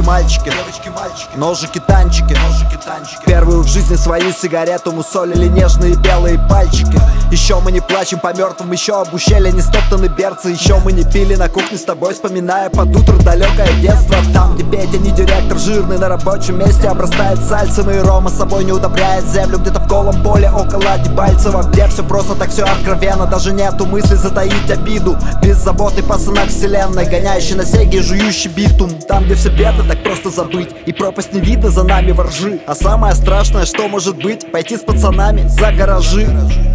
мальчики, ножики, танчики. Первую в жизни свою сигарету мусолили нежные белые пальчики. Еще мы не плачем по мертвым, еще об ущелье не стоптаны берцы. Еще мы не пили на кухне с тобой, вспоминая под утро далекое детство. Там, где Петя не директор, жирный на рабочем месте обрастает сальцем, и Рома с собой не удобряет землю. Где-то в голом поле около Дебальцева, где все просто так, все откровенно. Даже нету мысли затаить обиду. Беззаботный пацанак вселенной, гоняющий на сеге и жующий битум. Там, где все беды, так просто забыть, и пропасть не видно за нами воржи. А самое страшное, что может быть, пойти с пацанами за гаражи.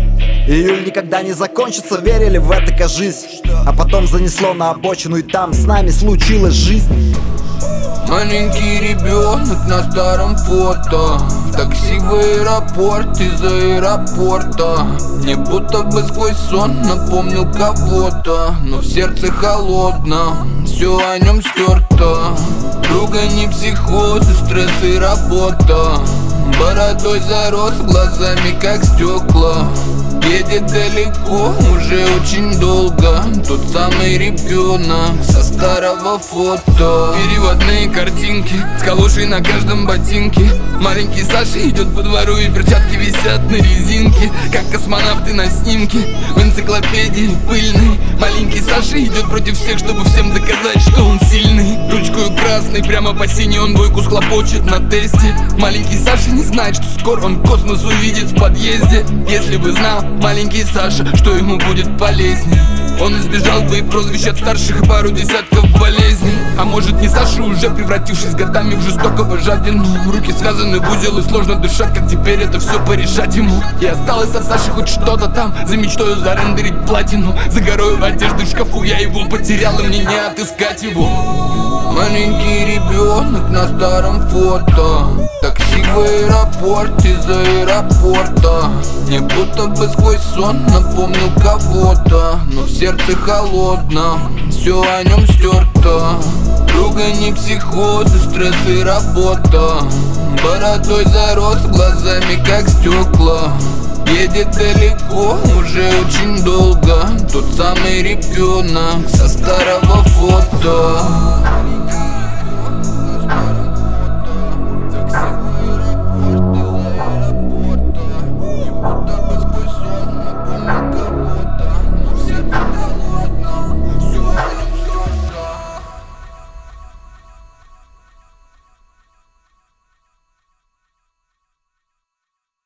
Июль никогда не закончится, верили в это, кажись. А потом занесло на обочину, и там с нами случилась жизнь. Маленький ребенок на старом фото, в такси в аэропорт, из аэропорта. Мне будто бы сквозь сон напомнил кого-то, но в сердце холодно, все о нем стерто. Друга не психоз, и стресс и работа. Бородой зарос, глазами как стекла. Едет далеко, уже очень долго. Тот самый ребенок со старого фото. Переводные картинки с калошей на каждом ботинке. Маленький Саша идет по двору, и перчатки висят на резинке, как космонавты на снимке в энциклопедии пыльной. Маленький Саша идет против всех, чтобы всем доказать, что он сильный. Ручкою красной, прямо по синей он двойку схлопочет на тесте. Маленький Саша не знает, что скоро он космос увидит в подъезде. Если бы знал маленький Саша, что ему будет полезней, он избежал бы и прозвищ от старших, и пару десятков болезней. А может, не Саша, уже превратившись годами в жестокого жадину. Руки связаны в узел, и сложно дышать, как теперь это все порешать ему. И осталось от Саши хоть что-то там, за мечтою зарендерить платину. За горою одежды в шкафу я его потерял, и мне не отыскать его. Маленький ребенок на старом фото, такси в аэропорт, из аэропорта. Мне будто бы сквозь сон напомнил кого-то, но в сердце холодно, все о нем стерто. Друга не психоз, и стресс и работа. Бородой зарос, глазами как стекла. Едет далеко, уже очень долго. Тот самый ребенок со старого фото.